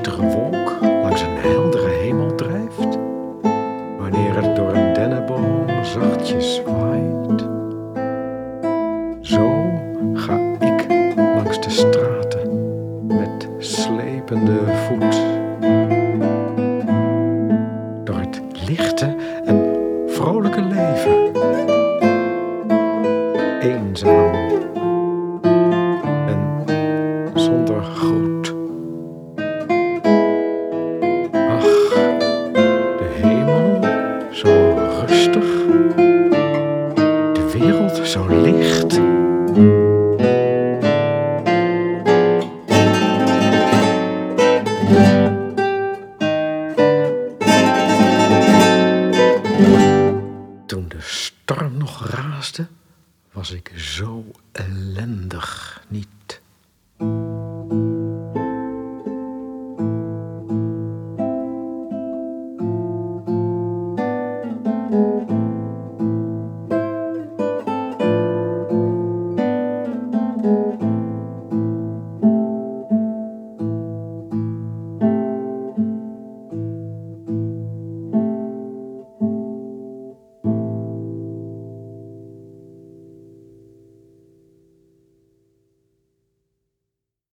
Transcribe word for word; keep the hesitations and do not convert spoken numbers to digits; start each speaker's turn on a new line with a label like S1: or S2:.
S1: lichtere wolk langs een heldere hemel drijft, wanneer het door een dennenboom zachtjes waait. Zo ga ik langs de straten met slepende voet, door het lichte en vrolijke leven, eenzaam en zonder groet. Ach, de hemel zo rustig, de wereld zo licht. Toen de storm nog raasde, was ik zo ellendig niet.